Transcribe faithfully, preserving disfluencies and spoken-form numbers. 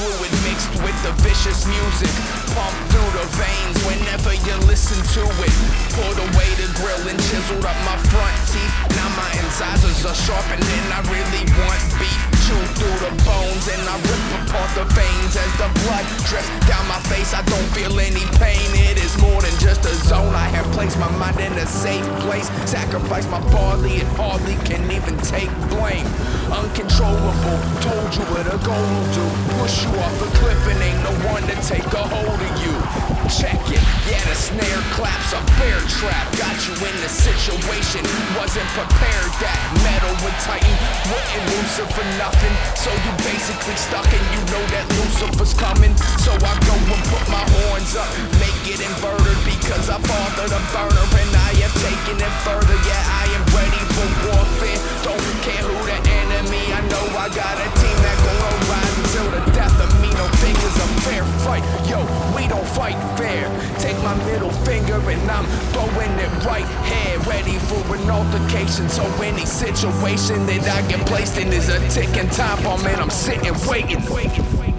fluid mixed with the vicious music. Pump through the veins whenever you listen to it. Pulled away the grill and chiseled up my front teeth. Now my incisors are sharpened and I really want beef. Chew through the bones and I rip apart the veins as the blood drips down my face. I don't feel any pain. It is more than just a zone. I have placed my mind in a safe place. Sacrifice my barley and hardly can even take blame. Uncontrollable, told you what a goal will do. Push you off a cliff and ain't no one to take a hold of you. Check it, yeah, the snare claps, a bear trap. Got you in the situation, wasn't prepared. That metal would tighten, wouldn't loosen for nothing. So you basically stuck and you know that Lucifer's coming. So I go and put my horns up, make it inverted, because I fathered a burner and I have taken it further. Yeah, I am ready for warfare, don't care who the enemy. I know I got a team that gonna ride until the death of me. No fingers, a fair fight, yo, we don't fight fair. Take my middle finger and I'm throwing it right here, ready for an altercation. So any situation that I get placed in is a ticking time bomb and I'm sitting waiting.